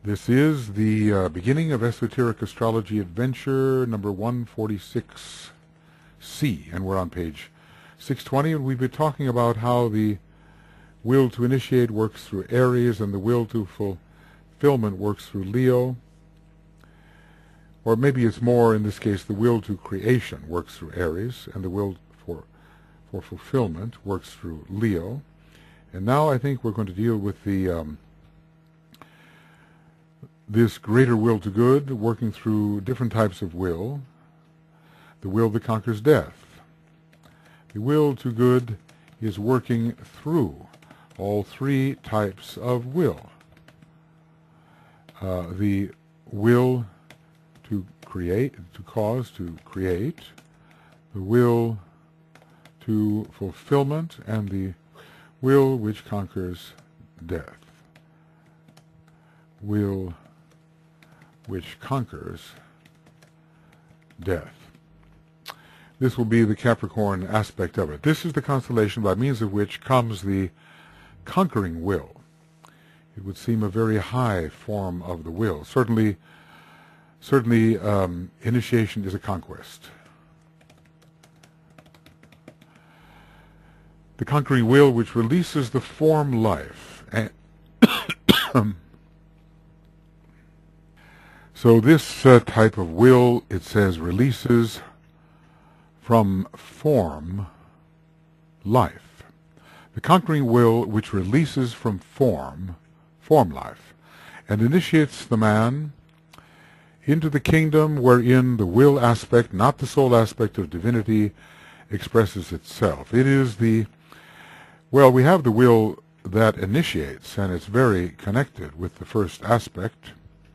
This is the beginning of Esoteric Astrology Adventure number 146C, and we're on page 620, and we've been talking about how the will to initiate works through Aries and the will to fulfillment works through Leo. Or maybe it's more, in this case, the will to creation works through Aries, and the will for fulfillment works through Leo. And now I think we're going to deal with the this greater will to good working through different types of will. The will that conquers death. The will to good is working through all three types of will. The will to create, to cause, to create, the will to fulfillment, and the will which conquers death. Will which conquers death. This will be the Capricorn aspect of it. This is the constellation by means of which comes the conquering will. It would seem a very high form of the will. Certainly, initiation is a conquest. The conquering will which releases the form life. And so this type of will, it says, releases from form life. The conquering will which releases from form life, and initiates the man into the kingdom wherein the will aspect, not the soul aspect of divinity, expresses itself. It is the, well, we have the will that initiates, and it's very connected with the first aspect.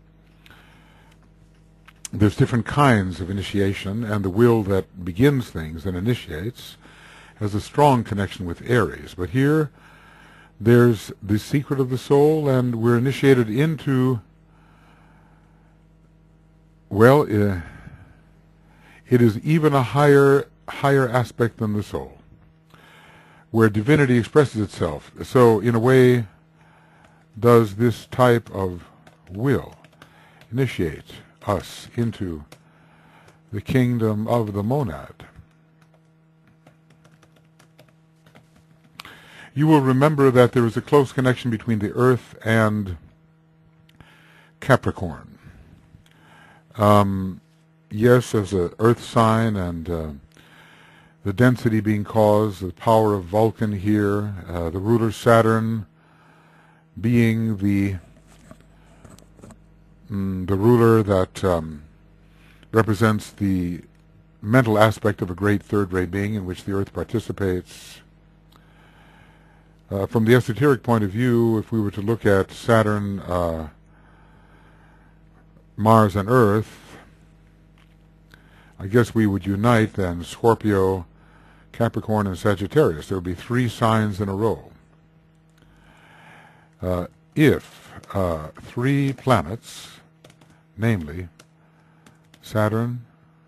There's different kinds of initiation, and the will that begins things and initiates has a strong connection with Aries. But here, there's the secret of the soul, and we're initiated into, well, it is even a higher aspect than the soul, where divinity expresses itself. So, in a way, does this type of will initiate us into the kingdom of the monad. You will remember that there is a close connection between the Earth and Capricorn. Yes, as an Earth sign, and the density being caused, the power of Vulcan here, the ruler Saturn being the ruler that represents the mental aspect of a great third-rate being in which the Earth participates. From the esoteric point of view, if we were to look at Saturn, Mars, and Earth, I guess we would unite then Scorpio, Capricorn, and Sagittarius. There would be three signs in a row. If three planets, namely Saturn,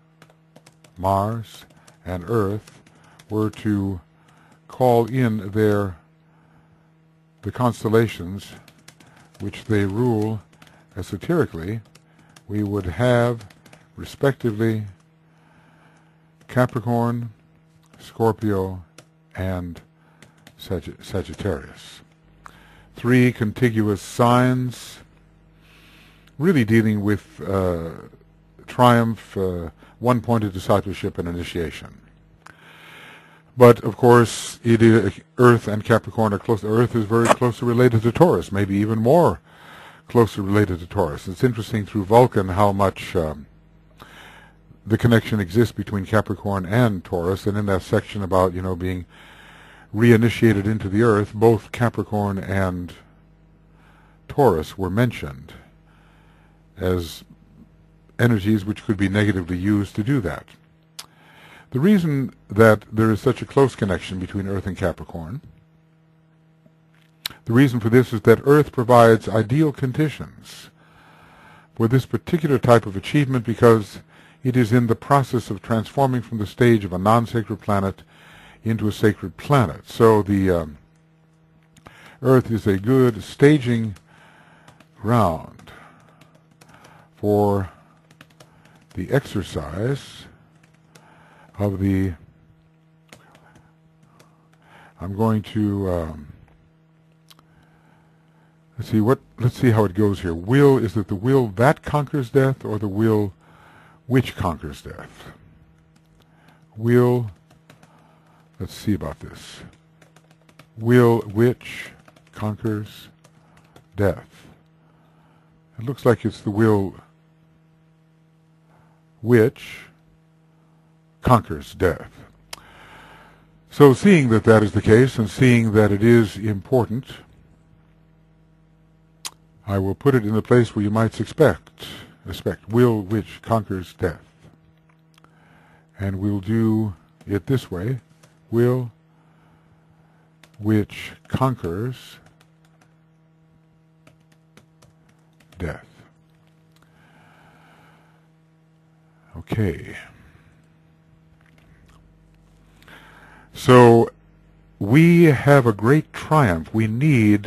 Mars, and Earth, were to call in the constellations which they rule esoterically, we would have, respectively, Capricorn, Scorpio, and Sagittarius. Three contiguous signs, really dealing with triumph, one-pointed discipleship, and initiation. But, of course, Earth and Capricorn are close. Earth is very closely related to Taurus, maybe even more closely related to Taurus. It's interesting through Vulcan how much the connection exists between Capricorn and Taurus, and in that section about, being reinitiated into the Earth, both Capricorn and Taurus were mentioned as energies which could be negatively used to do that. The reason that there is such a close connection between Earth and Capricorn, the reason for this is that Earth provides ideal conditions for this particular type of achievement because it is in the process of transforming from the stage of a non-sacred planet into a sacred planet. So the Earth is a good staging ground for the exercise of the, I'm going to, let's see how it goes here. Will, is it the will that conquers death or the will which conquers death? Will, let's see about this. Will which conquers death. It looks like it's the will which conquers death. So seeing that that is the case and seeing that it is important, I will put it in the place where you might expect will which conquers death. And we'll do it this way, will which conquers death. Okay. So we have a great triumph. We need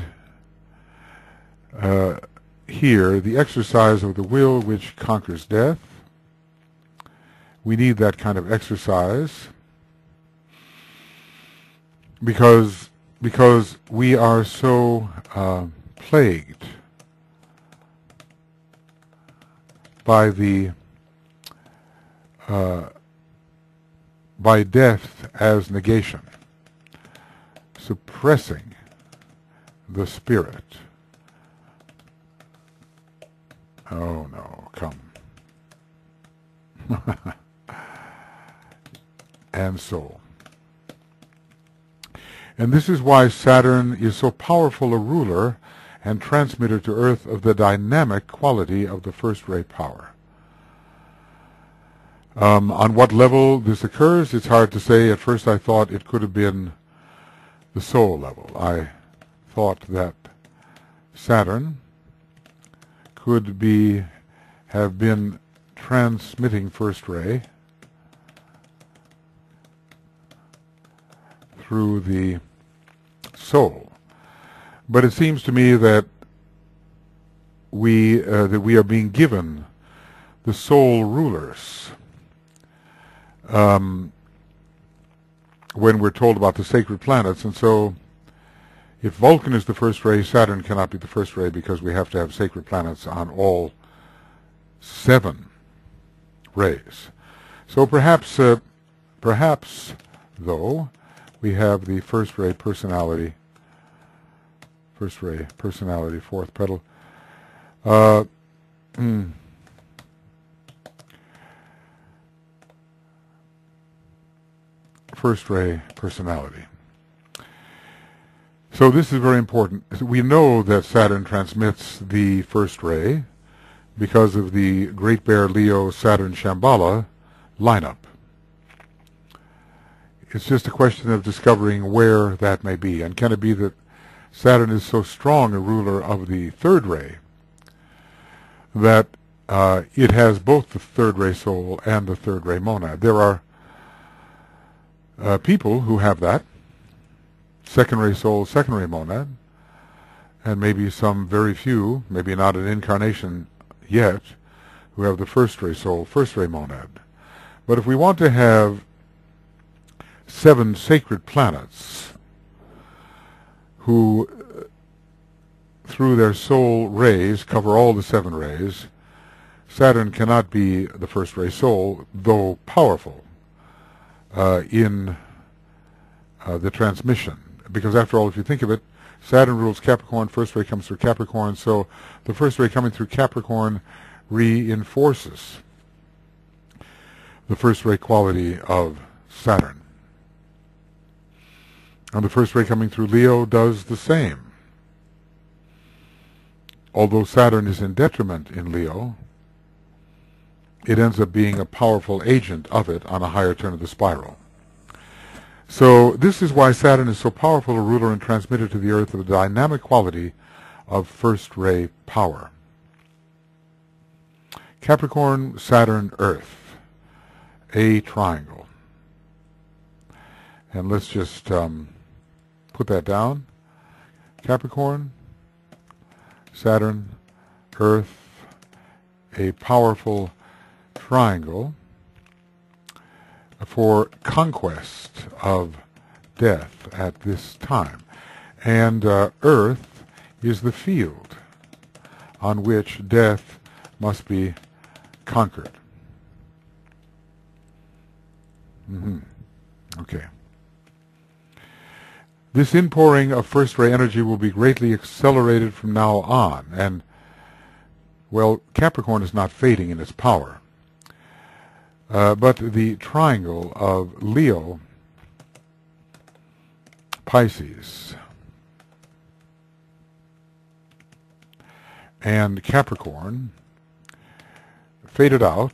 here the exercise of the will which conquers death. We need that kind of exercise because we are so plagued by the by death as negation, suppressing the spirit. Oh no, come. And so. And this is why Saturn is so powerful a ruler and transmitter to Earth of the dynamic quality of the first-ray power. On what level this occurs, it's hard to say. At first I thought it could have been the soul level. I thought that Saturn could have been transmitting first ray through the soul. But it seems to me that we are being given the soul rulers when we're told about the sacred planets. And so if Vulcan is the first ray, Saturn cannot be the first ray because we have to have sacred planets on all 7 rays. So perhaps though, we have the first ray personality, fourth petal. First ray personality. So this is very important. We know that Saturn transmits the first ray because of the Great Bear Leo Saturn Shambhala lineup. It's just a question of discovering where that may be. And can it be that Saturn is so strong a ruler of the third ray that it has both the third ray soul and the third ray monad? There are people who have that, second ray soul, second ray monad, and maybe some very few, maybe not an incarnation yet, who have the first ray soul, first ray monad. But if we want to have 7 sacred planets who, through their soul rays, cover all the 7 rays, Saturn cannot be the first ray soul, though powerful in the transmission. Because after all, if you think of it, Saturn rules Capricorn, first ray comes through Capricorn, so the first ray coming through Capricorn reinforces the first ray quality of Saturn. And the first ray coming through Leo does the same. Although Saturn is in detriment in Leo, it ends up being a powerful agent of it on a higher turn of the spiral. So this is why Saturn is so powerful a ruler and transmitter to the Earth of the dynamic quality of first ray power. Capricorn, Saturn, Earth, a triangle. And let's just put that down. Capricorn, Saturn, Earth, a powerful triangle for conquest of death at this time. And Earth is the field on which death must be conquered. Okay. This inpouring of first-ray energy will be greatly accelerated from now on, and, well, Capricorn is not fading in its power. But the triangle of Leo, Pisces, and Capricorn faded out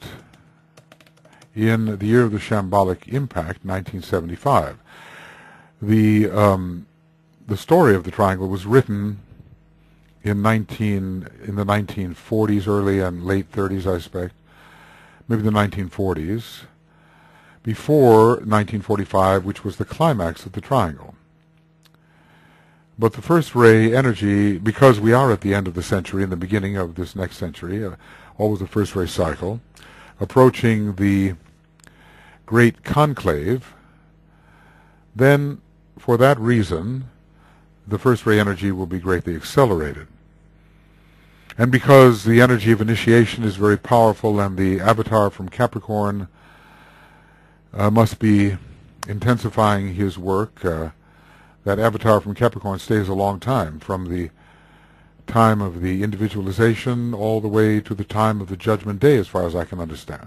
in the year of the shambolic impact, 1975. The story of the triangle was written in the 1940s, early and late 30s, I suspect, maybe the 1940s, before 1945, which was the climax of the triangle. But the first ray energy, because we are at the end of the century and the beginning of this next century, always the first ray cycle, approaching the great conclave, then for that reason the first ray energy will be greatly accelerated. And because the energy of initiation is very powerful and the avatar from Capricorn must be intensifying his work, that avatar from Capricorn stays a long time, from the time of the individualization all the way to the time of the Judgment Day, as far as I can understand.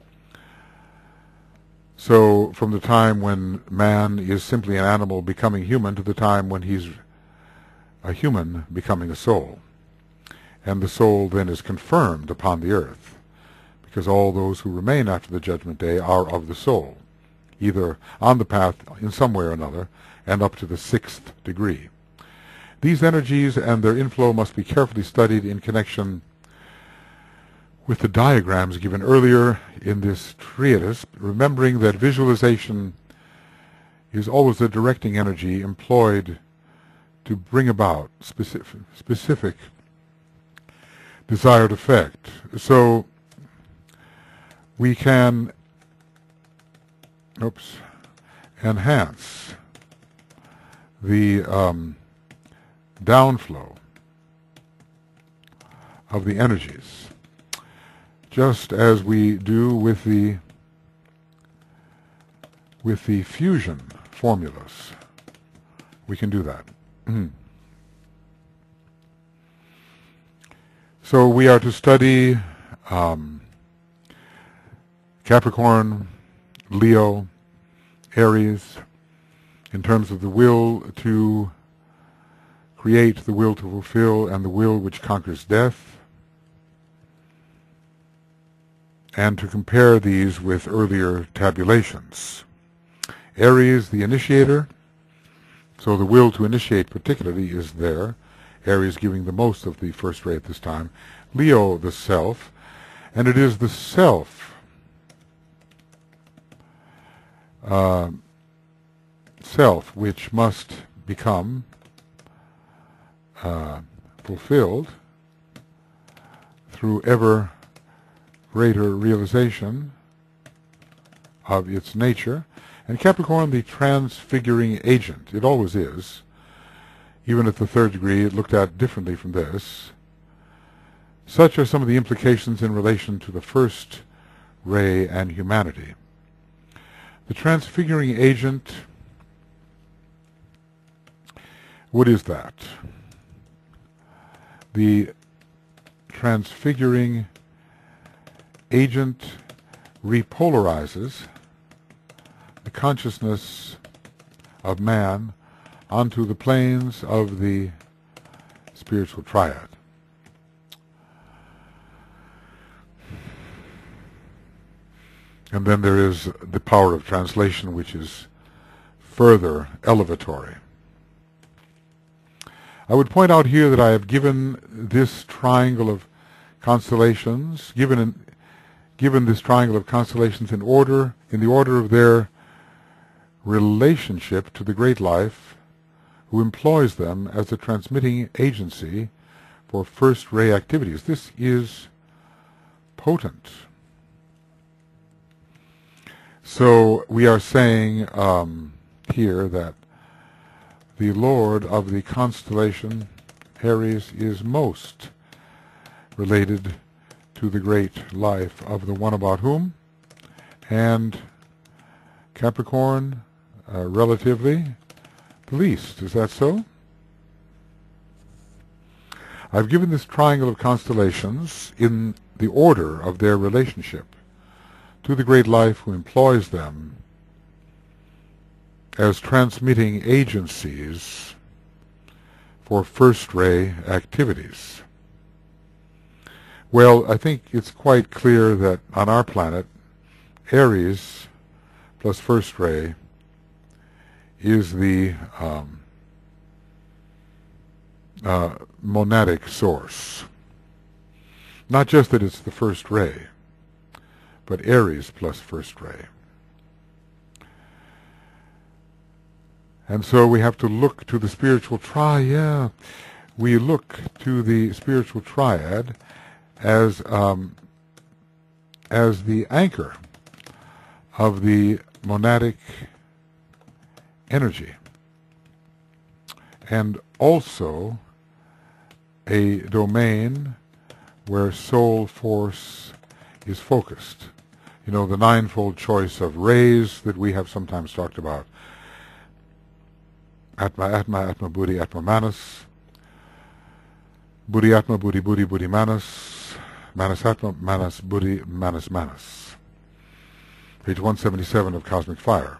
So from the time when man is simply an animal becoming human to the time when he's a human becoming a soul. And the soul then is confirmed upon the earth, because all those who remain after the Judgment Day are of the soul, either on the path in some way or another, and up to the 6th degree. These energies and their inflow must be carefully studied in connection with the diagrams given earlier in this treatise, remembering that visualization is always the directing energy employed to bring about specific desired effect. So we can enhance the downflow of the energies, just as we do with the fusion formulas. We can do that. So we are to study Capricorn, Leo, Aries, in terms of the will to create, the will to fulfill, and the will which conquers death, and to compare these with earlier tabulations. Aries, the initiator, so the will to initiate particularly is there, Aries giving the most of the first ray at this time. Leo, the self, and it is the self which must become fulfilled through ever greater realization of its nature. And Capricorn, the transfiguring agent, it always is. Even at the 3rd degree, it looked at differently from this. Such are some of the implications in relation to the first ray and humanity. The transfiguring agent, what is that? The transfiguring agent repolarizes the consciousness of man onto the planes of the spiritual triad. And then there is the power of translation, which is further elevatory. I would point out here that I have given this triangle of constellations, given this triangle of constellations in the order of their relationship to the Great Life, who employs them as a transmitting agency for first ray activities. This is potent. So we are saying here that the Lord of the constellation Aries is most related to the great life of the one about whom, and Capricorn relatively the least. Is that so? I've given this triangle of constellations in the order of their relationship to the great life who employs them as transmitting agencies for first-ray activities. Well, I think it's quite clear that on our planet, Aries plus first-ray is the monadic source. Not just that it's the first ray, but Aries plus first ray. And so we have to look to the spiritual we look to the spiritual triad as the anchor of the monadic energy, and also a domain where soul force is focused. You know, the ninefold choice of rays that we have sometimes talked about. Atma, Atma, Atma, Buddhi, Atma, Manas. Buddhi, Atma, Buddhi, Buddhi, Buddhi, Manas. Manas, Atma, Manas, Buddhi, Manas, Manas. Page 177 of Cosmic Fire.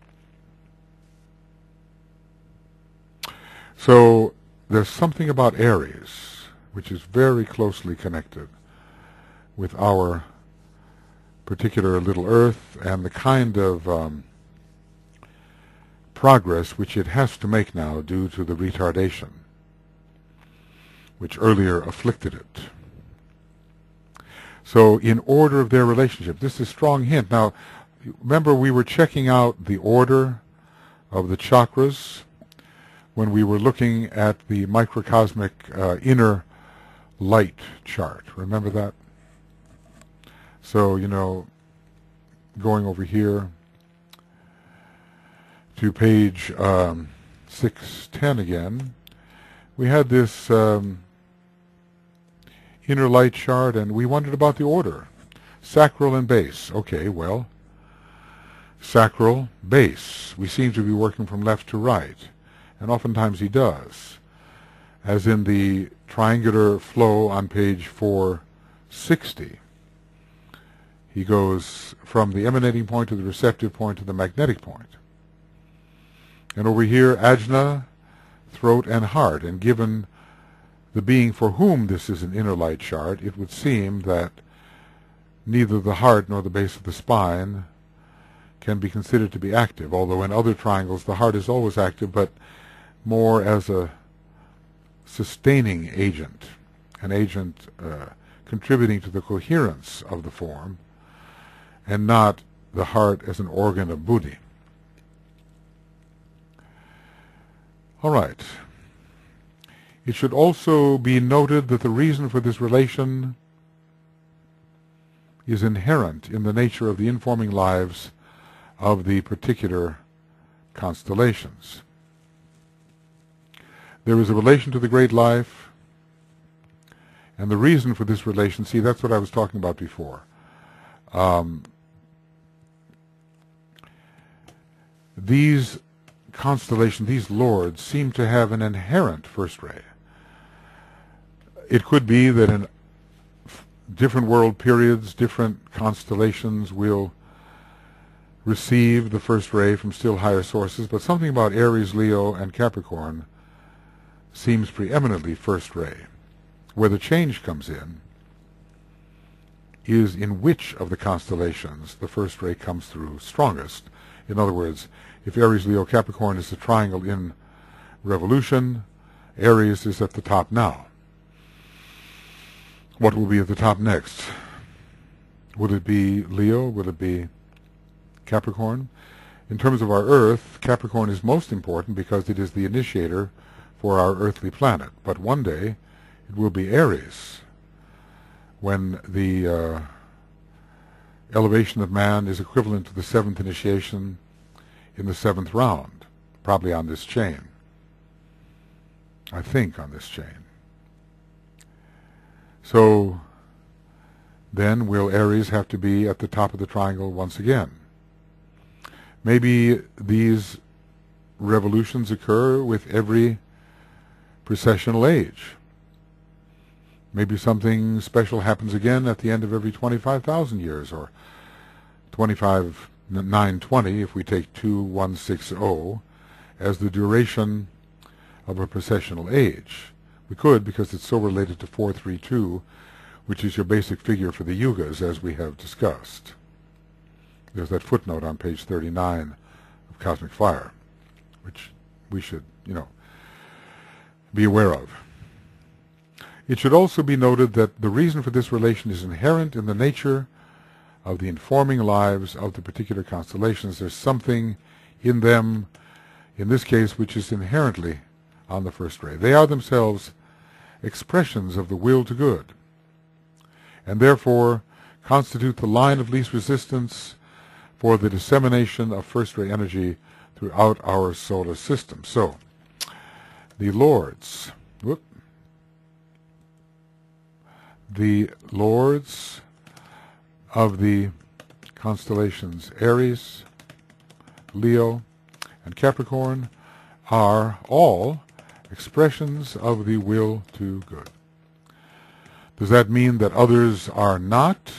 So there's something about Aries which is very closely connected with our particular little Earth and the kind of progress which it has to make now due to the retardation which earlier afflicted it. So in order of their relationship, this is a strong hint. Now, remember we were checking out the order of the chakras when we were looking at the microcosmic inner light chart. Remember that? So, you know, going over here to page 610 again, we had this inner light chart, and we wondered about the order. Sacral and base. Okay, well, sacral, base. We seem to be working from left to right, and oftentimes he does, as in the triangular flow on page 460. He goes from the emanating point to the receptive point to the magnetic point. And over here, ajna, throat, and heart. And given the being for whom this is an inner light chart, it would seem that neither the heart nor the base of the spine can be considered to be active, although in other triangles the heart is always active, but more as a sustaining agent, an agent contributing to the coherence of the form, and not the heart as an organ of buddhi. All right. It should also be noted that the reason for this relation is inherent in the nature of the informing lives of the particular constellations. There is a relation to the great life, and the reason for this relation, see, that's what I was talking about before. These constellations, these lords, seem to have an inherent first ray. It could be that in different world periods, different constellations will receive the first ray from still higher sources, but something about Aries, Leo, and Capricorn seems preeminently first ray. Where the change comes in is in which of the constellations the first ray comes through strongest. In other words, if Aries, Leo, Capricorn is the triangle in revolution, Aries is at the top now. What will be at the top next? Would it be Leo? Would it be Capricorn? In terms of our Earth, Capricorn is most important because it is the initiator for our earthly planet. But one day it will be Aries, when the elevation of man is equivalent to the seventh initiation in the seventh round, probably on this chain. I think on this chain. So then will Aries have to be at the top of the triangle once again? Maybe these revolutions occur with every precessional age. Maybe something special happens again at the end of every 25,000 years, or 920 if we take 2160 as the duration of a precessional age. We could, because it's so related to 432, which is your basic figure for the yugas, as we have discussed. There's that footnote on page 39 of Cosmic Fire, which we should, be aware of. It should also be noted that the reason for this relation is inherent in the nature of the informing lives of the particular constellations. There's something in them, in this case, which is inherently on the first ray. They are themselves expressions of the will to good, and therefore constitute the line of least resistance for the dissemination of first-ray energy throughout our solar system. So, the lords of the constellations Aries, Leo, and Capricorn are all expressions of the will to good. Does that mean that others are not?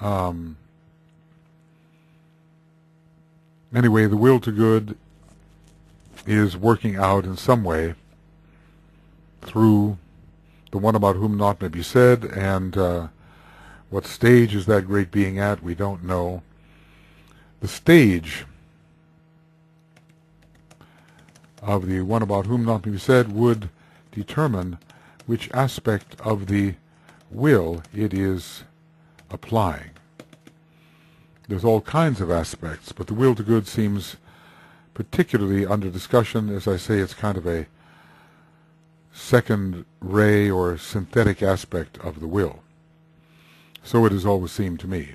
Anyway, the will to good is working out in some way through the one about whom naught may be said, and what stage is that great being at? We don't know. The stage of the one about whom naught may be said would determine which aspect of the will it is applying. There's all kinds of aspects, but the will to good seems particularly under discussion. As I say, it's kind of a second ray or synthetic aspect of the will. So it has always seemed to me.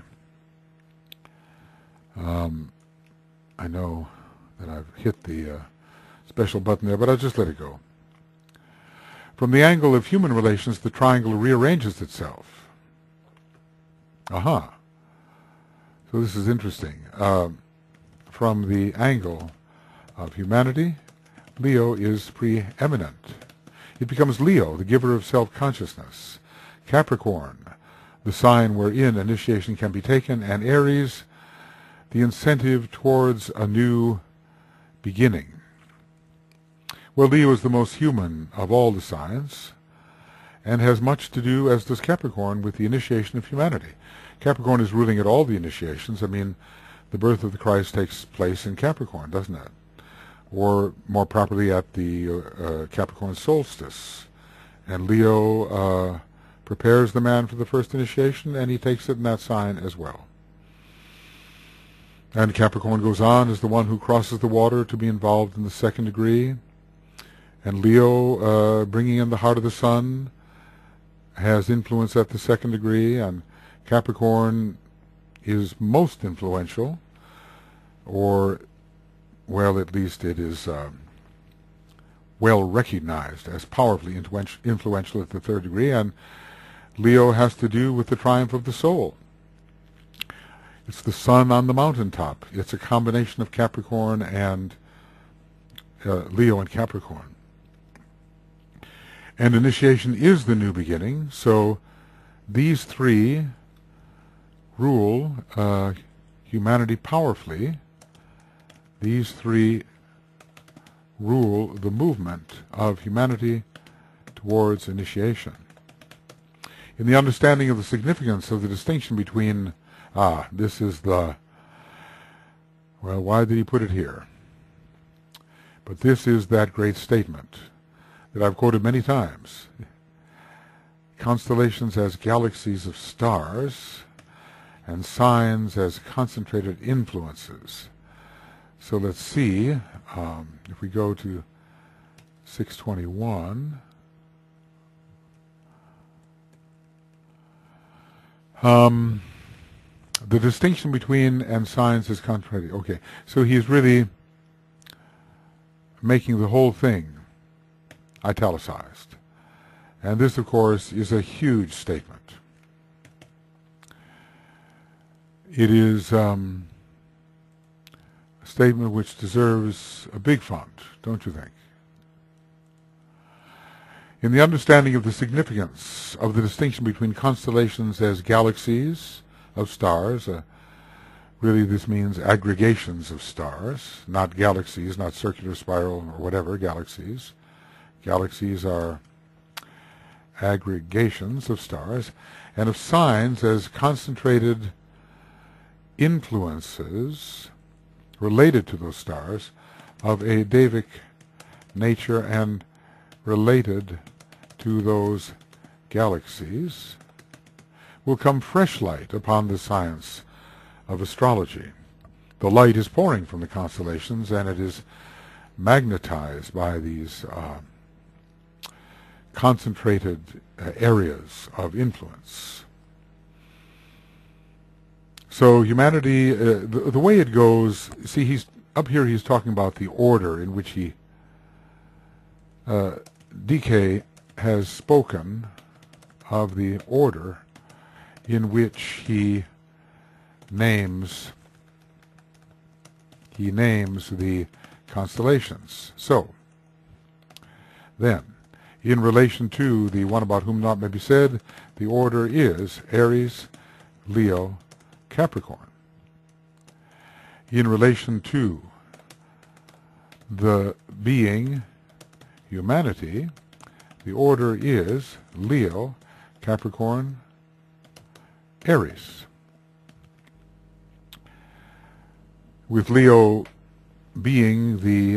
I know that I've hit the special button there, but I'll just let it go. From the angle of human relations, the triangle rearranges itself. Aha. So this is interesting. From the angle of humanity, Leo is preeminent. It becomes Leo, the giver of self-consciousness. Capricorn, the sign wherein initiation can be taken, and Aries, the incentive towards a new beginning. Well, Leo is the most human of all the signs, and has much to do, as does Capricorn, with the initiation of humanity. Capricorn is ruling at all the initiations. I mean, the birth of the Christ takes place in Capricorn, doesn't it? Or more properly at the Capricorn solstice. And Leo prepares the man for the first initiation, and he takes it in that sign as well. And Capricorn goes on as the one who crosses the water to be involved in the second degree. And Leo, bringing in the heart of the sun, has influence at the second degree, and Capricorn is most influential, or, well, at least it is well recognized as powerfully influential at the third degree, and Leo has to do with the triumph of the soul. It's the sun on the mountaintop. It's a combination of Capricorn and Leo and Capricorn. And initiation is the new beginning, so these three rule humanity powerfully. These three rule the movement of humanity towards initiation. In the understanding of the significance of the distinction between, this is the, well, why did he put it here? But this is that great statement that I've quoted many times. Constellations as galaxies of stars, and signs as concentrated influences. So let's see, if we go to 621, Um, the distinction between and signs is contrary. Okay, so he's really making the whole thing italicized. And this, of course, is a huge statement. It is a statement which deserves a big font, don't you think? In the understanding of the significance of the distinction between constellations as galaxies of stars, really this means aggregations of stars, not galaxies, not circular spiral or whatever, galaxies. Galaxies are aggregations of stars, and of signs as concentrated influences related to those stars of a Davic nature and related to those galaxies, will come fresh light upon the science of astrology. The light is pouring from the constellations, and it is magnetized by these concentrated areas of influence. So humanity, the way it goes, see, he's up here he's talking about the order in which he, DK has spoken of the order in which he names the constellations. So, then, in relation to the one about whom naught may be said, the order is Aries, Leo, Capricorn. In relation to the being, humanity, the order is Leo, Capricorn, Aries. With Leo being the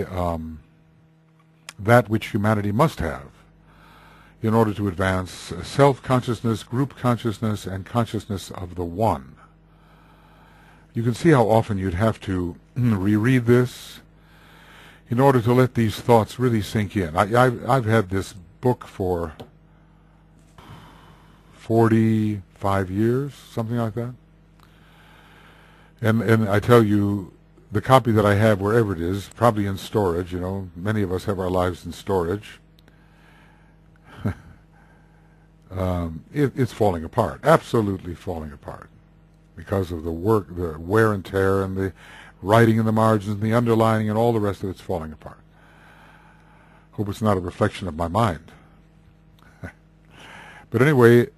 that which humanity must have in order to advance self-consciousness, group consciousness, and consciousness of the One. You can see how often you'd have to reread this in order to let these thoughts really sink in. I've had this book for 45 years, something like that. And I tell you, the copy that I have, wherever it is, probably in storage, you know, many of us have our lives in storage. It's falling apart, absolutely falling apart, because of the work, the wear and tear, and the writing in the margins, and the underlining, and all the rest of it's falling apart. Hope it's not a reflection of my mind. But anyway,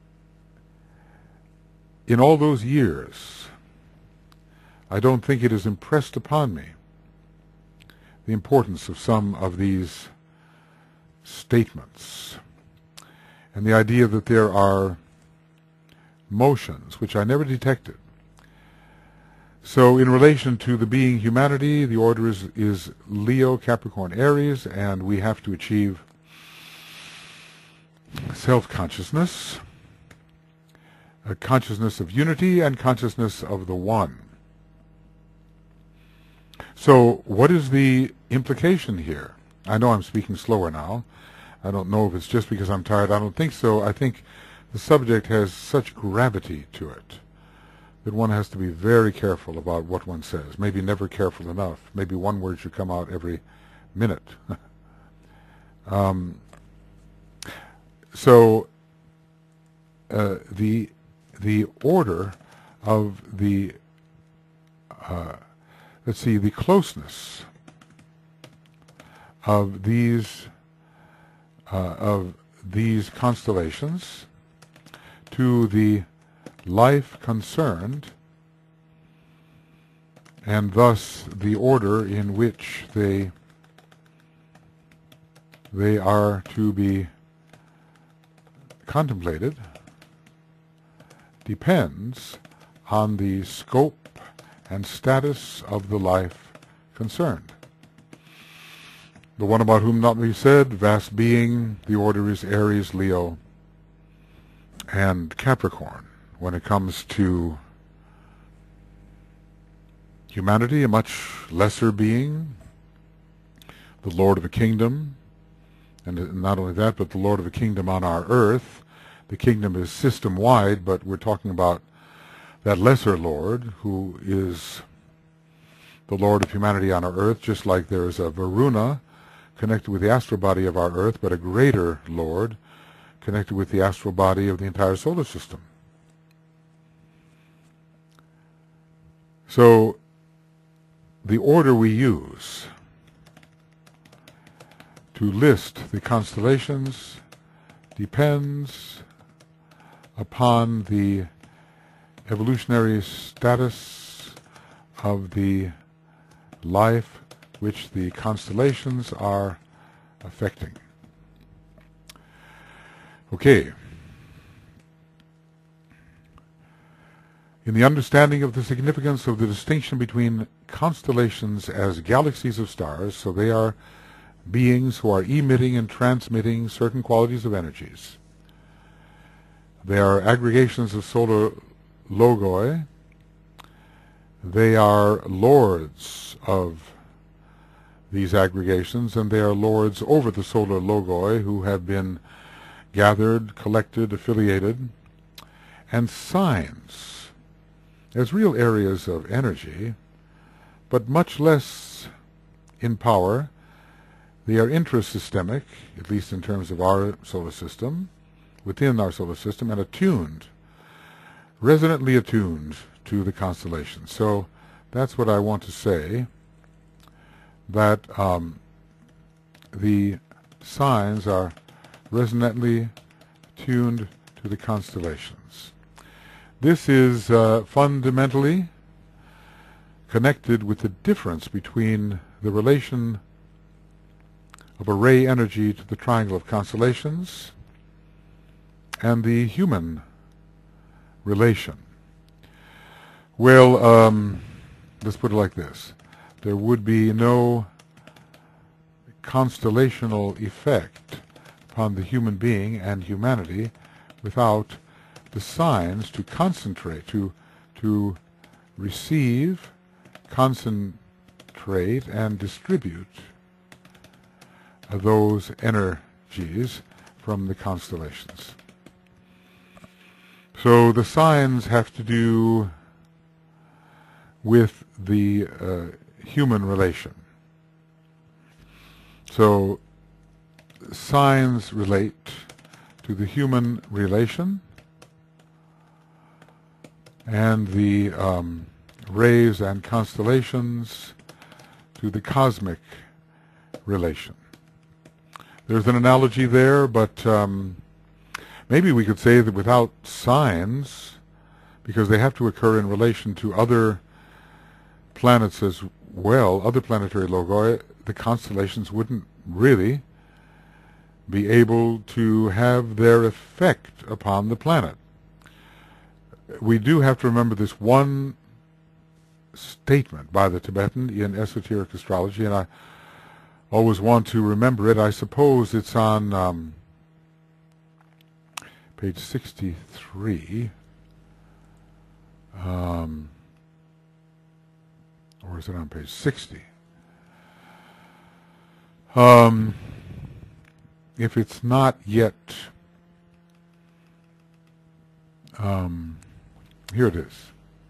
in all those years, I don't think it has impressed upon me the importance of some of these statements, and the idea that there are motions which I never detected. So in relation to the being humanity, the order is Leo, Capricorn, Aries, and we have to achieve self-consciousness, a consciousness of unity, and consciousness of the One. So what is the implication here? I know I'm speaking slower now. I don't know if it's just because I'm tired. I don't think so. I think the subject has such gravity to it that one has to be very careful about what one says. Maybe never careful enough. Maybe one word should come out every minute. So the order of the let's see, the closeness of these constellations to the life concerned, and thus the order in which they are to be contemplated, depends on the scope and status of the life concerned. The one about whom not be said, vast being, the order is Aries, Leo, and Capricorn. When it comes to humanity, a much lesser being, the Lord of a kingdom, and not only that, but the Lord of a kingdom on our earth, the kingdom is system-wide, but we're talking about that lesser Lord who is the Lord of humanity on our earth, just like there is a Varuna connected with the astral body of our earth, but a greater Lord connected with the astral body of the entire solar system. So the order we use to list the constellations depends upon the evolutionary status of the life which the constellations are affecting. Okay. In the understanding of the significance of the distinction between constellations as galaxies of stars, so they are beings who are emitting and transmitting certain qualities of energies. They are aggregations of solar logoi. They are lords of these aggregations, and they are lords over the solar logoi who have been gathered, collected, affiliated, and signs as real areas of energy, but much less in power. They are intrasystemic, at least in terms of our solar system, within our solar system, and attuned, resonantly attuned to the constellations. So that's what I want to say, that the signs are resonantly tuned to the constellations. This is fundamentally connected with the difference between the relation of array energy to the triangle of constellations and the human relation. Well, let's put it like this. There would be no constellational effect upon the human being and humanity without the signs to concentrate, to receive, concentrate, and distribute those energies from the constellations. So the signs have to do with the human relation. So signs relate to the human relation, and the rays and constellations to the cosmic relation. There's an analogy there, but maybe we could say that without signs, because they have to occur in relation to other planets as well, other planetary logoi, the constellations wouldn't really be able to have their effect upon the planet. We do have to remember this one statement by the Tibetan in esoteric astrology, and I always want to remember it. I suppose it's on page 63, or is it on page 60? If it's not yet, here it is.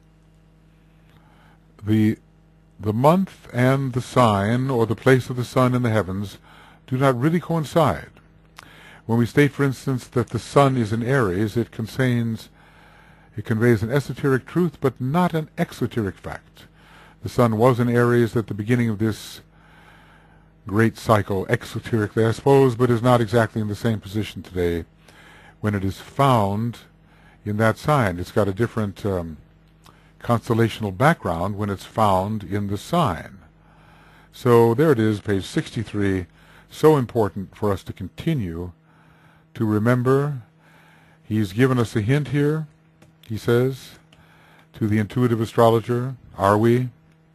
The month and the sign, or the place of the sun in the heavens, do not really coincide. When we state, for instance, that the sun is in Aries, it conveys an esoteric truth, but not an exoteric fact. The sun was in Aries at the beginning of this great cycle, exoterically, I suppose, but is not exactly in the same position today when it is found in that sign. It's got a different constellational background when it's found in the sign. So there it is, page 63, so important for us to continue to remember. He's given us a hint here, he says, to the intuitive astrologer, are we?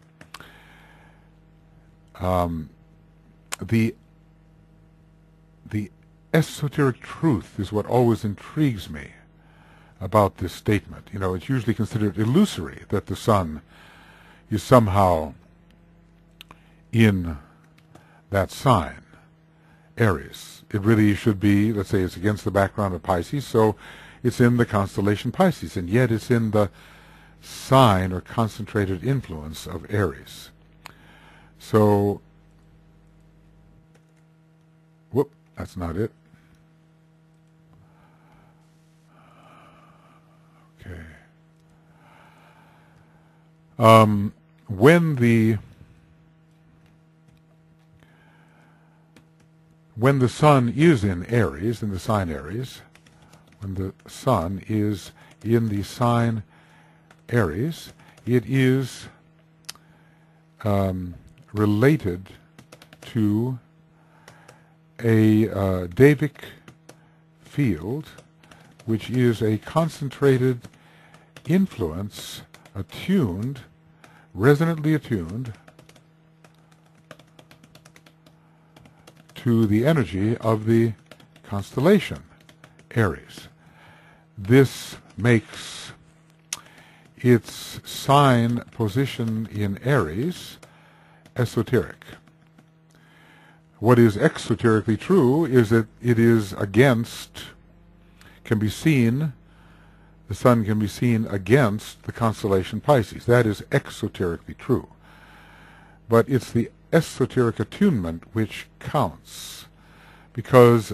The esoteric truth is what always intrigues me about this statement. You know, it's usually considered illusory that the sun is somehow in that sign, Aries. it really should be, let's say it's against the background of Pisces, so it's in the constellation Pisces, and yet it's in the sign or concentrated influence of Aries. So, whoop, that's not it. Okay. When the sun is in Aries, in the sign Aries, when the sun is in the sign Aries, it is related to a Devic field, which is a concentrated influence attuned, resonantly attuned to the energy of the constellation Aries. This makes its sign position in Aries esoteric. What is exoterically true is that it is against, can be seen, the sun can be seen against the constellation Pisces. That is exoterically true. But it's the esoteric attunement which counts, because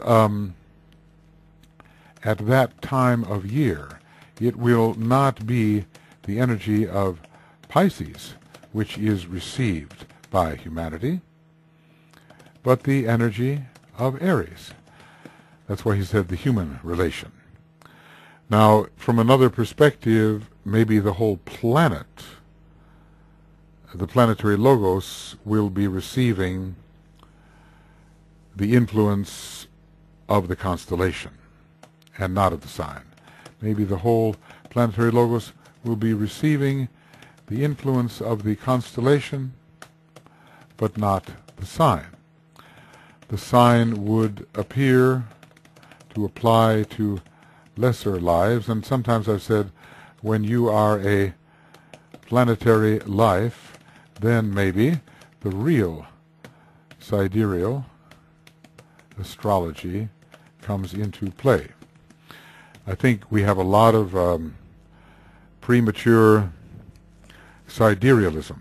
at that time of year it will not be the energy of Pisces which is received by humanity, but the energy of Aries. That's why he said the human relation. Now, from another perspective, maybe the whole planet, the planetary logos, will be receiving the influence of the constellation and not of the sign. Maybe the whole planetary logos will be receiving the influence of the constellation, but not the sign. The sign would appear to apply to lesser lives, and sometimes I've said, when you are a planetary life, then maybe the real sidereal astrology comes into play. I think we have a lot of premature siderealism.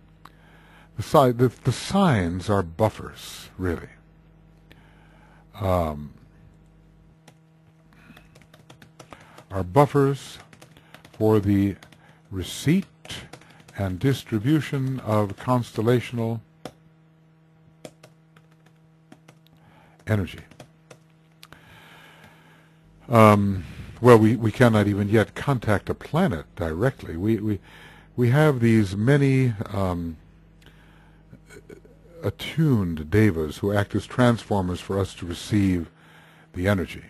The signs are buffers, really. Are buffers for the receipt and distribution of constellational energy. Well, we cannot even yet contact a planet directly. We have these many attuned devas who act as transformers for us to receive the energy.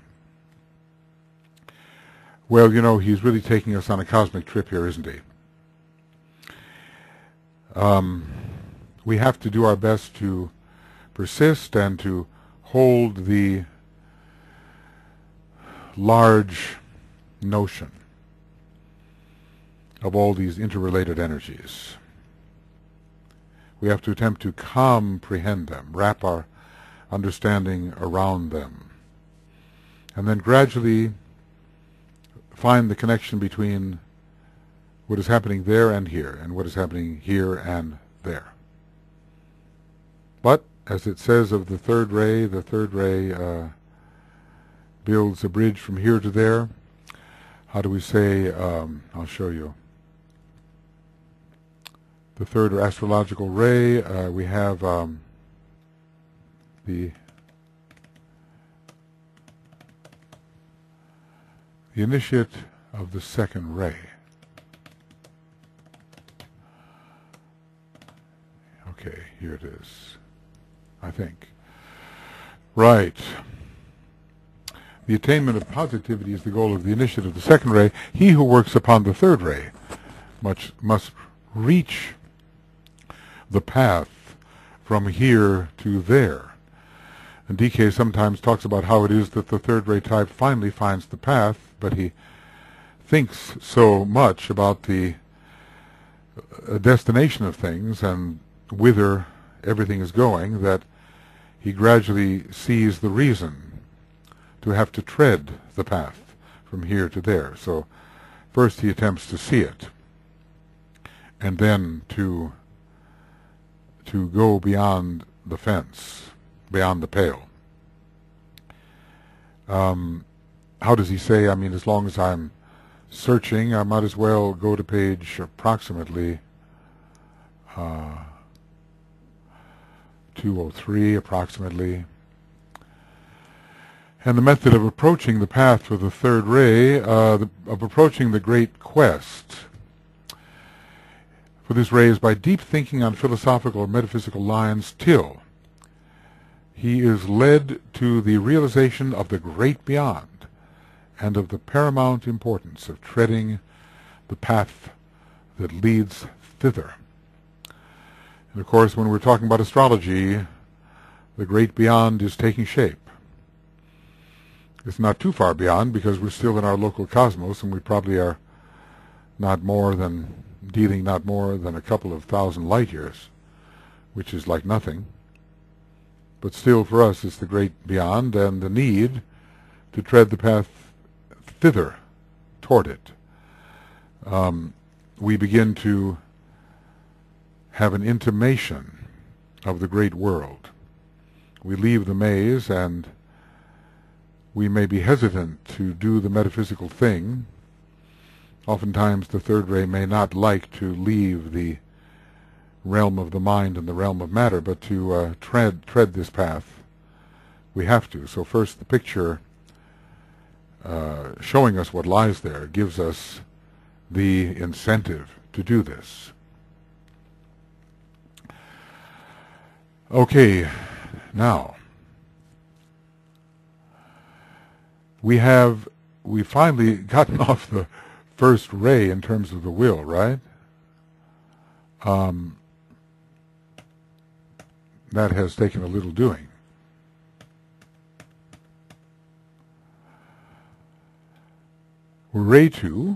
Well, you know, he's really taking us on a cosmic trip here, isn't he? We have to do our best to persist and to hold the large notion of all these interrelated energies. We have to attempt to comprehend them, wrap our understanding around them, and then gradually find the connection between what is happening there and here, and what is happening here and there. But, as it says of the third ray builds a bridge from here to there. How do we say, I'll show you. The third astrological ray, we have the initiate of the second ray. Okay, here it is, I think. Right. The attainment of positivity is the goal of the initiate of the second ray. He who works upon the third ray must reach the path from here to there. And DK sometimes talks about how it is that the third ray type finally finds the path, but he thinks so much about the destination of things and whither everything is going that he gradually sees the reason to have to tread the path from here to there. So first he attempts to see it, and then to go beyond the fence, beyond the pale. How does he say? I mean, as long as I'm searching, I might as well go to page approximately 203, approximately. And the method of approaching the path for the third ray, of approaching the great quest for this ray, is by deep thinking on philosophical or metaphysical lines till he is led to the realization of the great beyond and of the paramount importance of treading the path that leads thither. And of course, when we're talking about astrology, the great beyond is taking shape. It's not too far beyond, because we're still in our local cosmos, and we probably are dealing not more than a couple of thousand light years, which is like nothing. But still, for us, it's the great beyond, and the need to tread the path thither, toward it. We begin to have an intimation of the great world. We leave the maze, and we may be hesitant to do the metaphysical thing. Oftentimes the third ray may not like to leave the realm of the mind and the realm of matter, but to tread this path, we have to. So first the picture showing us what lies there gives us the incentive to do this. Okay, now we've finally gotten off the first ray in terms of the will, right? That has taken a little doing. Ray 2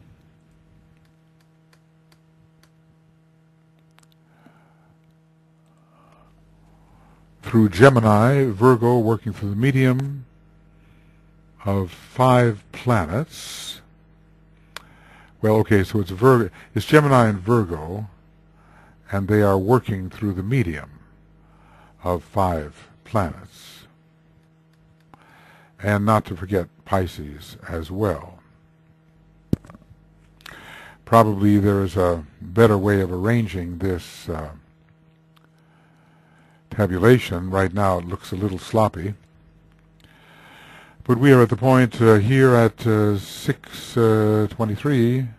through Gemini, Virgo, working through the medium of 5 planets. Well, okay, so it's Gemini and Virgo, and they are working through the medium of 5 planets. And not to forget Pisces as well. Probably there is a better way of arranging this tabulation. Right now it looks a little sloppy. But we are at the point here at 6:23.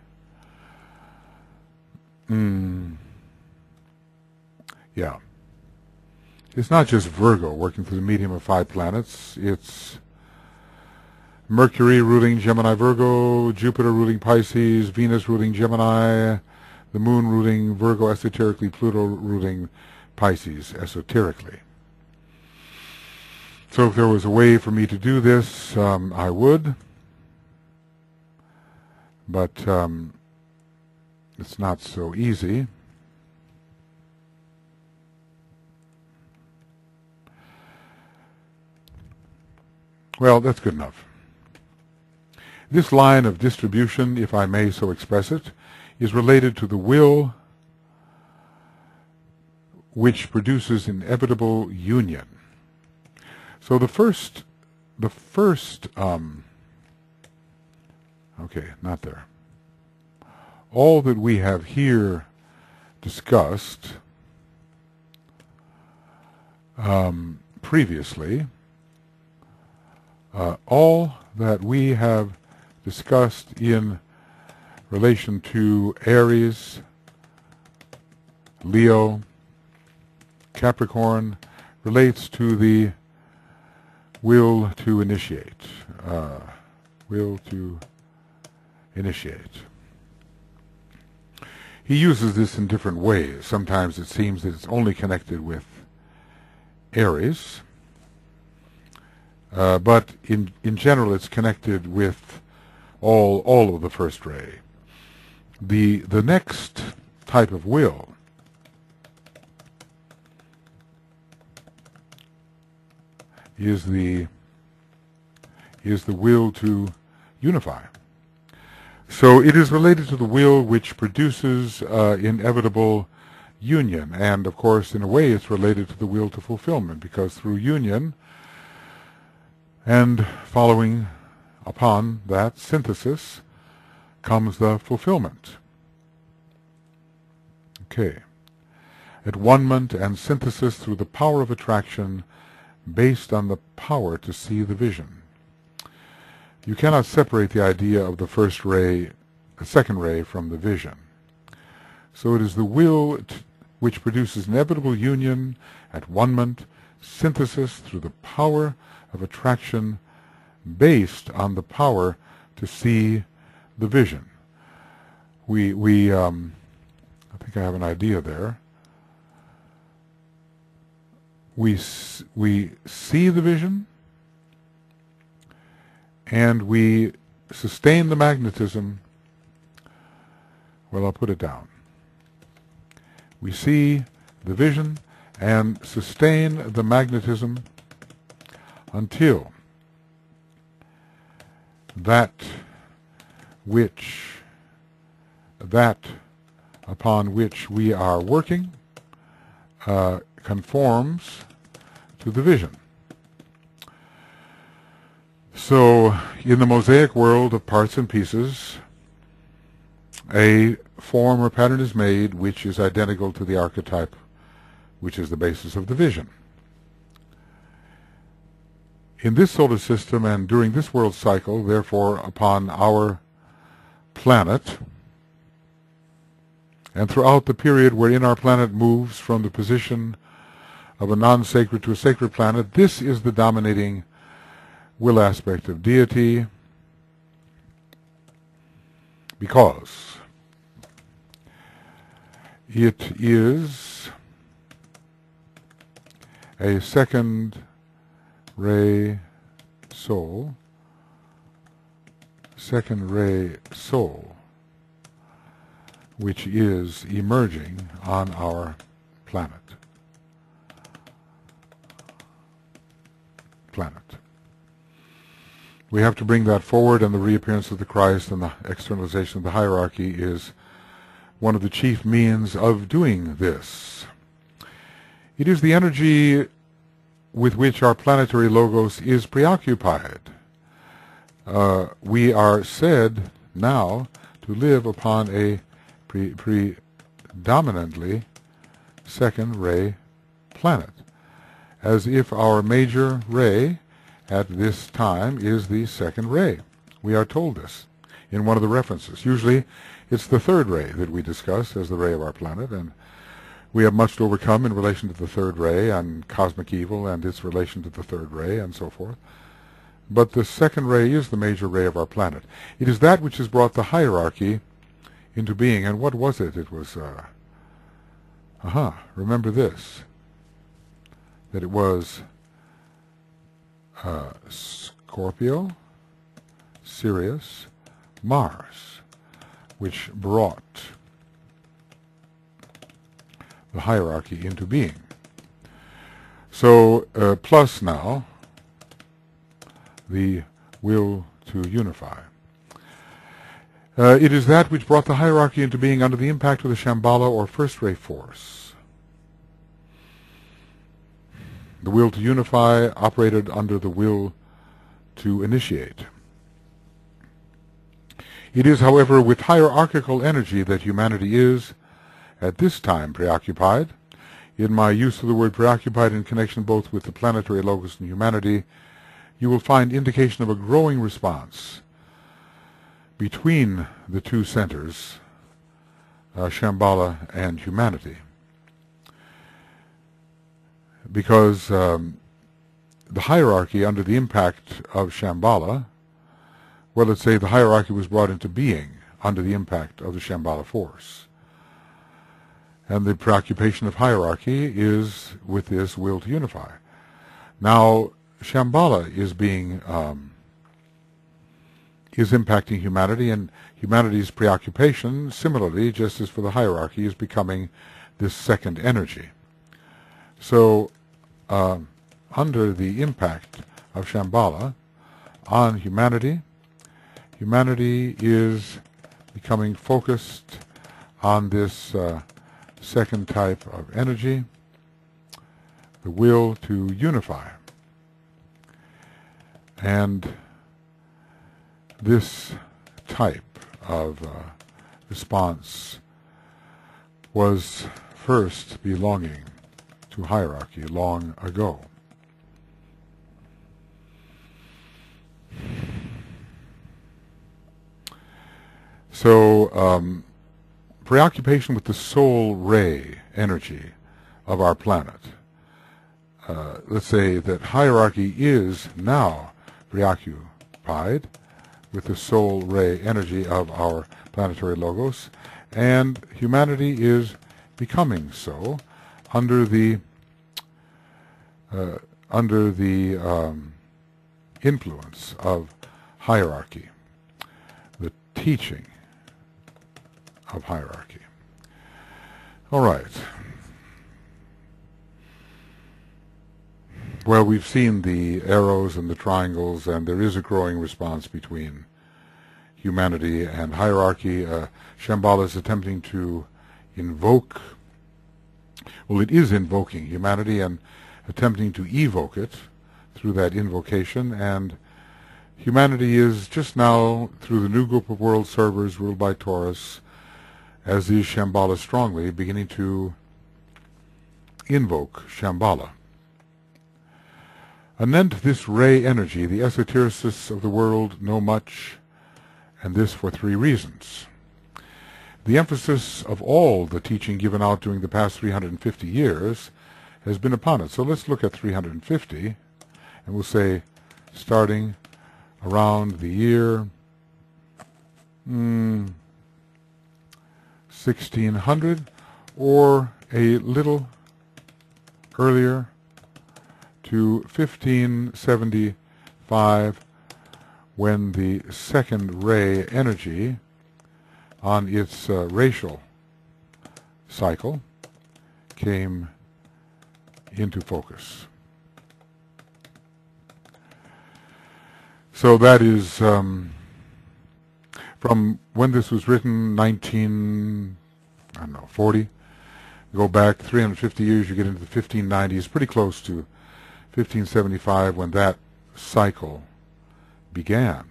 Yeah. It's not just Virgo working through the medium of 5 planets. It's Mercury ruling Gemini Virgo, Jupiter ruling Pisces, Venus ruling Gemini, the Moon ruling Virgo esoterically, Pluto ruling Pisces esoterically. So if there was a way for me to do this, I would. But it's not so easy. Well, that's good enough. This line of distribution, if I may so express it, is related to the will which produces inevitable union. So the first, okay, not there. All that we have here discussed previously, all that we have discussed in relation to Aries, Leo, Capricorn, relates to the will to initiate. Will to initiate. He uses this in different ways. Sometimes it seems that it's only connected with Aries, but in general it's connected with all of the first ray. The next type of will is the will to unify. So it is related to the will which produces inevitable union, and of course in a way it's related to the will to fulfillment, because through union and following upon that synthesis comes the fulfillment. Okay. At one-ment and synthesis through the power of attraction based on the power to see the vision. You cannot separate the idea of the first ray, the second ray, from the vision. So it is the will which produces inevitable union at one-ment, synthesis through the power of attraction based on the power to see the vision. I think I have an idea there. We see the vision, and we sustain the magnetism. Well, I'll put it down. We see the vision and sustain the magnetism until that upon which we are working conforms to the vision. So, in the mosaic world of parts and pieces, a form or pattern is made which is identical to the archetype, which is the basis of the vision. In this solar system and during this world cycle, therefore, upon our planet, and throughout the period wherein our planet moves from the position of a non-sacred to a sacred planet, this is the dominating will aspect of deity, because it is a second ray soul, which is emerging on our planet. We have to bring that forward, and the reappearance of the Christ and the externalization of the hierarchy is one of the chief means of doing this. It is the energy with which our planetary logos is preoccupied. We are said now to live upon a predominantly second-ray planet, as if our major ray at this time is the second ray. We are told this in one of the references. Usually it's the third ray that we discuss as the ray of our planet, and we have much to overcome in relation to the third ray and cosmic evil and its relation to the third ray and so forth. But the second ray is the major ray of our planet. It is that which has brought the hierarchy into being. And what was it? It was, remember this, that it was Scorpio, Sirius, Mars, which brought the hierarchy into being. So, plus now, the will to unify. It is that which brought the hierarchy into being under the impact of the Shambhala or first ray force. The will to unify operated under the will to initiate. It is, however, with hierarchical energy that humanity is, at this time, preoccupied. In my use of the word preoccupied in connection both with the planetary logos and humanity, you will find indication of a growing response between the two centers, Shambhala and humanity. Because the hierarchy under the impact of Shambhala, well, let's say the hierarchy was brought into being under the impact of the Shambhala force. And the preoccupation of hierarchy is with this will to unify. Now, Shambhala is being is impacting humanity, and humanity's preoccupation, similarly, just as for the hierarchy, is becoming this second energy. So, under the impact of Shambhala on humanity, humanity is becoming focused on this second type of energy, the will to unify. And this type of response was first belonging to hierarchy long ago. So preoccupation with the soul ray energy of our planet. Let's say that hierarchy is now preoccupied with the soul ray energy of our planetary logos, and humanity is becoming so under the influence of hierarchy, the teaching of hierarchy. All right. Well, we've seen the arrows and the triangles, and there is a growing response between humanity and hierarchy. Shambhala is attempting to invoke, well, it is invoking humanity and attempting to evoke it through that invocation, and humanity is just now, through the new group of world servers ruled by Taurus, as is Shambhala strongly, beginning to invoke Shambhala. Anent this ray energy, the esotericists of the world know much, and this for three reasons. The emphasis of all the teaching given out during the past 350 years has been upon it. So let's look at 350, and we'll say, starting around the year 1600, or a little earlier, to 1575, when the second ray energy on its racial cycle came into focus. So that is from when this was written, 1940. Go back 350 years, you get into the 1590s, pretty close to 1575 when that cycle began.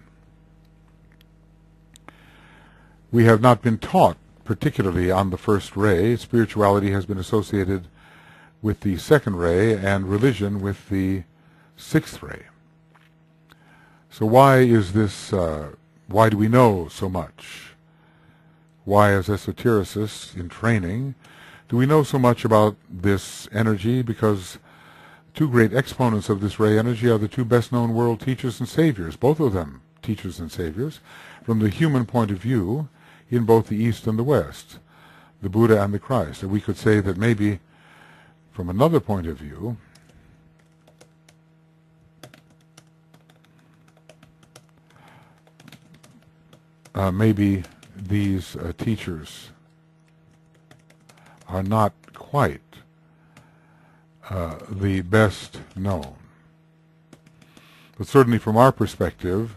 We have not been taught particularly on the first ray. Spirituality has been associated with the second ray, and religion with the sixth ray. So why is this, why do we know so much? Why, as esotericists in training, do we know so much about this energy? Because two great exponents of this ray energy are the two best-known world teachers and saviors, both of them teachers and saviors, from the human point of view, in both the East and the West, the Buddha and the Christ. And we could say that maybe, from another point of view, maybe these teachers are not quite the best known. But certainly from our perspective,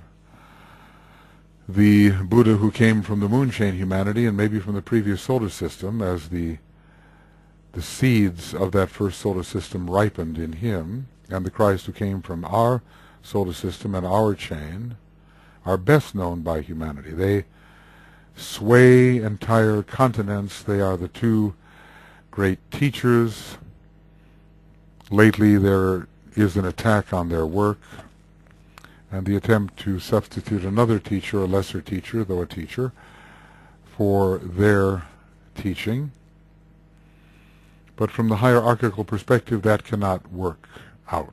the Buddha who came from the moon-chain humanity, and maybe from the previous solar system, as the seeds of that first solar system ripened in him, and the Christ who came from our solar system and our chain, are best known by humanity. They sway entire continents. They are the two great teachers. Lately there is an attack on their work, and the attempt to substitute another teacher, a lesser teacher, though a teacher, for their teaching. But from the hierarchical perspective, that cannot work out.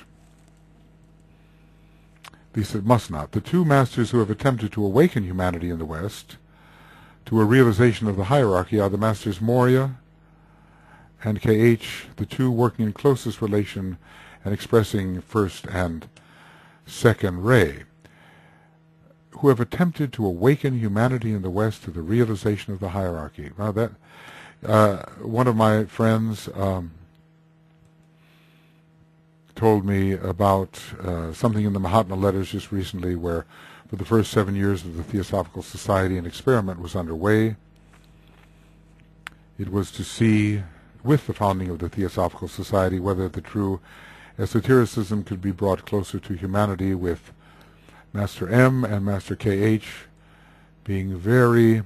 At least it must not. The two masters who have attempted to awaken humanity in the West to a realization of the hierarchy are the masters Morya and K.H., the two working in closest relation and expressing first and second ray, who have attempted to awaken humanity in the West to the realization of the hierarchy. Now that one of my friends told me about something in the Mahatma letters just recently where for the first 7 years of the Theosophical Society an experiment was underway. It was to see, with the founding of the Theosophical Society, whether the true esotericism could be brought closer to humanity, with Master M and Master K.H. being very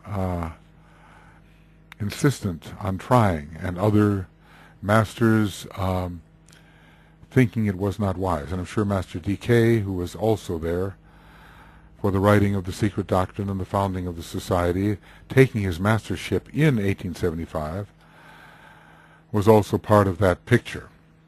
insistent on trying, and other masters thinking it was not wise. And I'm sure Master D.K., who was also there for the writing of the Secret Doctrine and the founding of the Society, taking his mastership in 1875, was also part of that picture.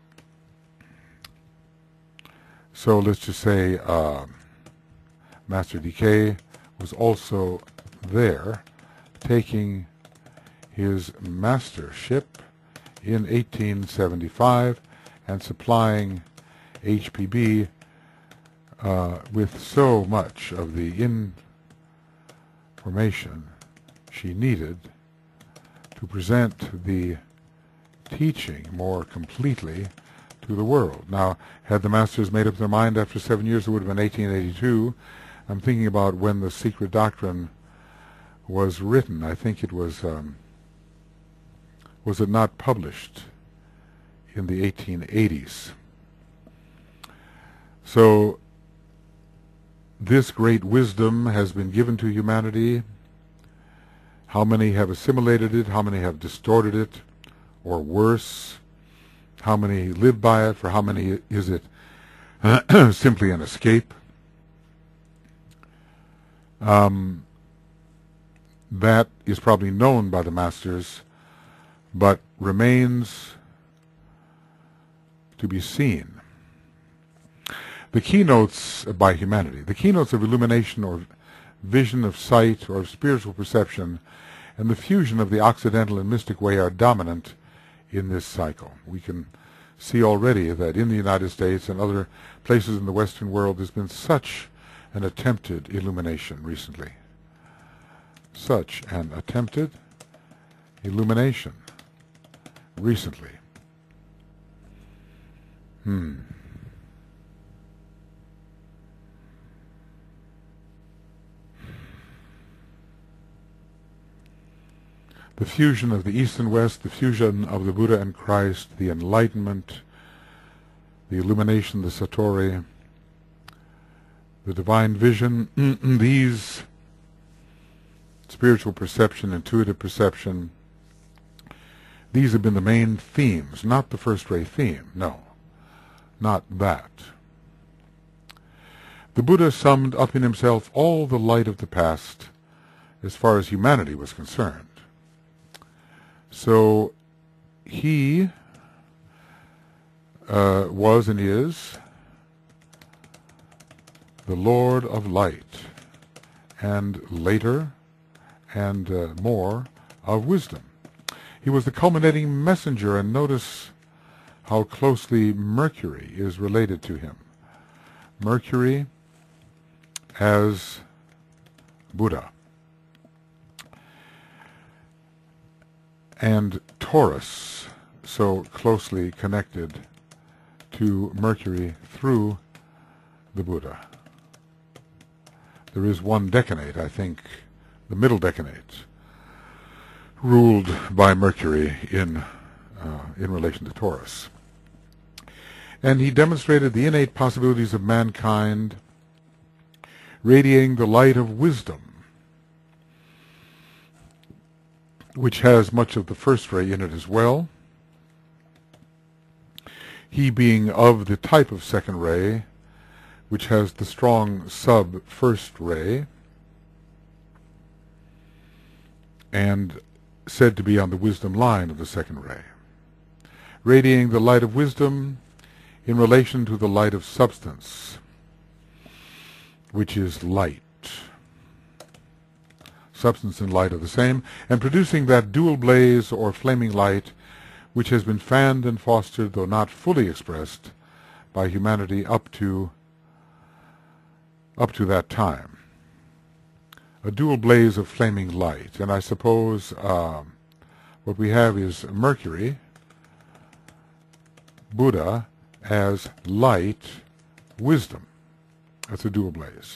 So let's just say Master D.K. was also there, taking his mastership in 1875 and supplying HPB with so much of the information she needed to present the teaching more completely to the world. Now, had the masters made up their mind after 7 years, it would have been 1882. I'm thinking about when the Secret Doctrine was written. I think it was it not published in the 1880s? So this great wisdom has been given to humanity. How many have assimilated it? How many have distorted it? Or worse, how many live by it? For how many is it simply an escape? That is probably known by the masters, but remains to be seen. The keynotes by humanity, the keynotes of illumination or vision of sight or of spiritual perception, and the fusion of the Occidental and mystic way are dominant in this cycle. We can see already that in the United States and other places in the Western world there's been such an attempted illumination recently. Such an attempted illumination recently. The fusion of the East and West, the fusion of the Buddha and Christ, the enlightenment, the illumination, the Satori, the divine vision, these spiritual perception, intuitive perception, these have been the main themes, not the first ray theme, no, not that. The Buddha summed up in himself all the light of the past as far as humanity was concerned. So he was and is the Lord of Light, and later and more of wisdom. He was the culminating messenger, and notice how closely Mercury is related to him. Mercury as Buddha, and Taurus so closely connected to Mercury through the Buddha. There is one decanate, I think, the middle decanate, ruled by Mercury in relation to Taurus. And he demonstrated the innate possibilities of mankind, radiating the light of wisdom, which has much of the first ray in it as well. He being of the type of second ray, which has the strong sub-first ray, and said to be on the wisdom line of the second ray, radiating the light of wisdom in relation to the light of substance, which is light. Substance and light are the same, and producing that dual blaze or flaming light which has been fanned and fostered, though not fully expressed, by humanity up to that time. A dual blaze of flaming light. And I suppose what we have is Mercury, Buddha, as light wisdom. That's a dual blaze.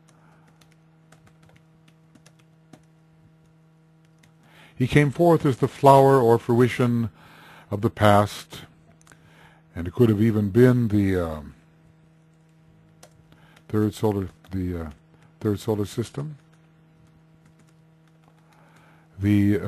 He came forth as the flower or fruition of the past, and it could have even been the third solar system. The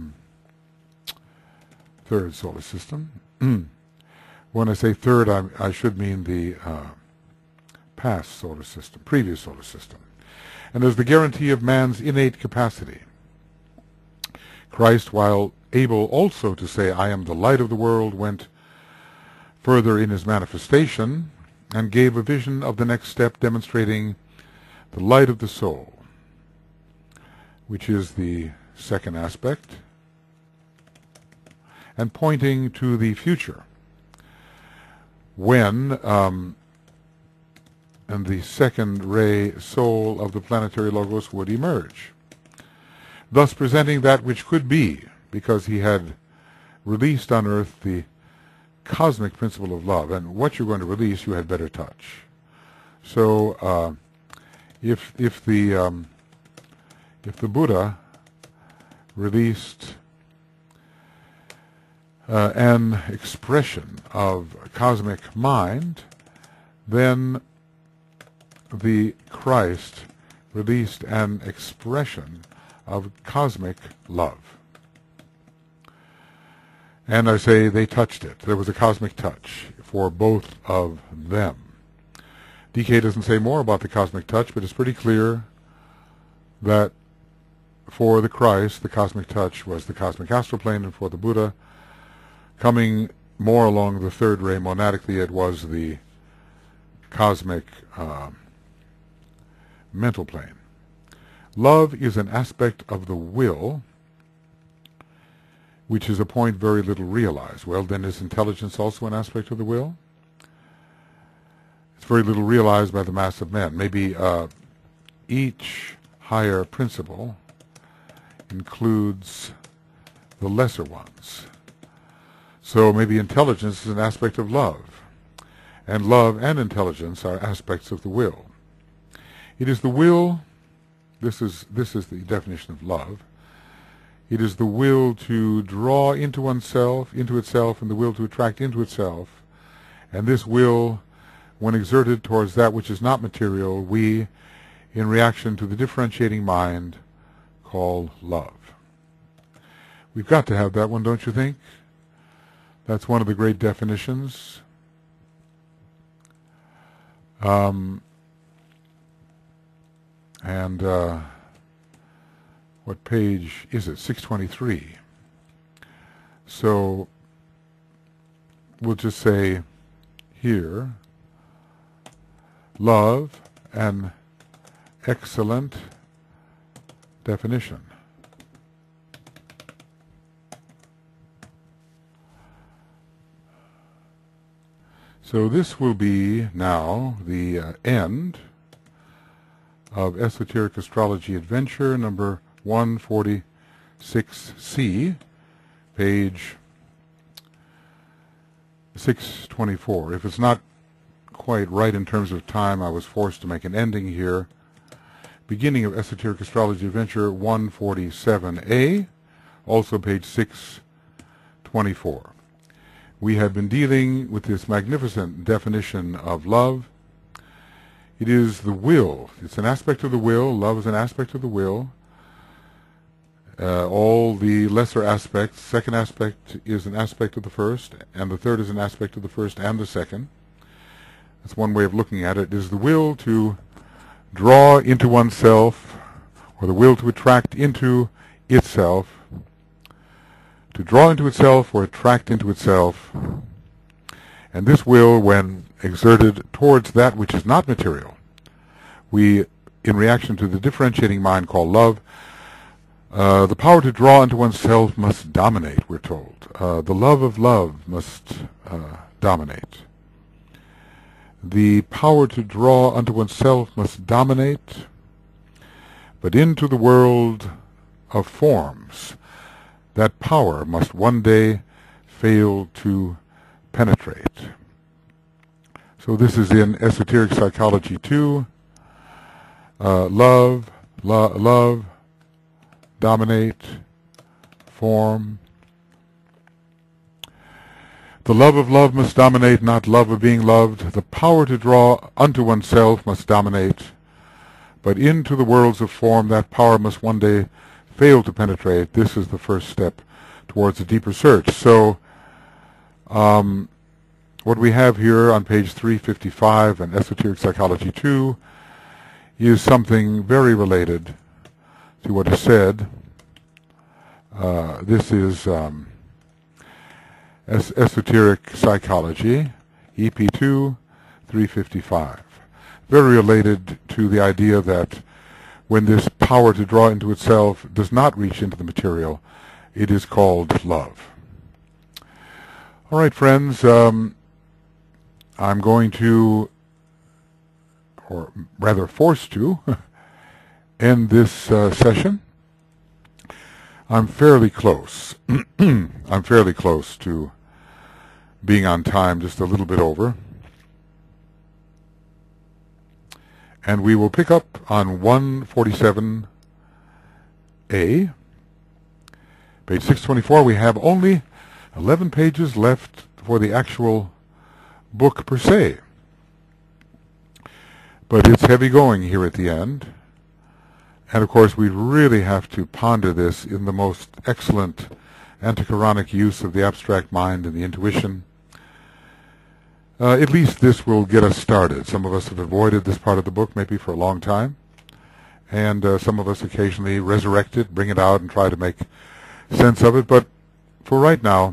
third solar system. When I say third, I should mean the past solar system, previous solar system. And as the guarantee of man's innate capacity, Christ, while able also to say, I am the light of the world, went further in his manifestation and gave a vision of the next step, demonstrating the light of the soul, which is the second aspect, and pointing to the future, when and the second ray soul of the planetary logos would emerge, thus presenting that which could be, because he had released on earth the cosmic principle of love, and what you're going to release you had better touch. So if the Buddha released an expression of cosmic mind, then the Christ released an expression of cosmic love. And I say they touched it. There was a cosmic touch for both of them. DK doesn't say more about the cosmic touch, but it's pretty clear that for the Christ, the cosmic touch was the cosmic astral plane, and for the Buddha, coming more along the third ray monadically, it was the cosmic mental plane. Love is an aspect of the will, which is a point very little realized. Well, then is intelligence also an aspect of the will? It's very little realized by the mass of men. Maybe each higher principle includes the lesser ones. So maybe intelligence is an aspect of love, and love and intelligence are aspects of the will. It is the will, this is the definition of love. It is the will to draw into oneself, into itself, and the will to attract into itself. And this will, when exerted towards that which is not material, we, in reaction to the differentiating mind, call love. We've got to have that one, don't you think? That's one of the great definitions. What page is it? 623. So we'll just say here, love, an excellent definition. So this will be now the end of Esoteric Astrology Adventure number 146C, page 624. If it's not quite right in terms of time, I was forced to make an ending here. Beginning of Esoteric Astrology Adventure 147A, also page 624. We have been dealing with this magnificent definition of love. It is the will. It's an aspect of the will. Love is an aspect of the will. All the lesser aspects, second aspect is an aspect of the first, and the third is an aspect of the first and the second. That's one way of looking at it. It is the will to draw into oneself, or the will to attract into itself, to draw into itself or attract into itself. And this will, when exerted towards that which is not material, we, in reaction to the differentiating mind called love, the power to draw into oneself must dominate, we're told. The love of love must dominate. The power to draw unto oneself must dominate, but into the world of forms, that power must one day fail to penetrate. So this is in Esoteric Psychology 2. Love, dominate, form. The love of love must dominate, not love of being loved. The power to draw unto oneself must dominate. But into the worlds of form, that power must one day fail to penetrate. This is the first step towards a deeper search. So, what we have here on page 355 in Esoteric Psychology 2 is something very related to what is said. This is Esoteric Psychology, EP2, 355. Very related to the idea that when this power to draw into itself does not reach into the material, it is called love. All right, friends, I'm going to, or rather forced to, end this session. I'm fairly close. I'm fairly close to being on time, just a little bit over. And we will pick up on 147A. Page 624, we have only 11 pages left for the actual book per se. But it's heavy going here at the end. And of course we really have to ponder this in the most excellent antichironic use of the abstract mind and the intuition. At least this will get us started. Some of us have avoided this part of the book maybe for a long time. And some of us occasionally resurrect it, bring it out, and try to make sense of it. But for right now,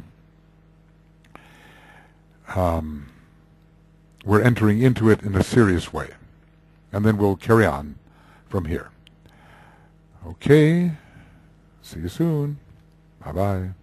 we're entering into it in a serious way. And then we'll carry on from here. Okay. See you soon. Bye-bye.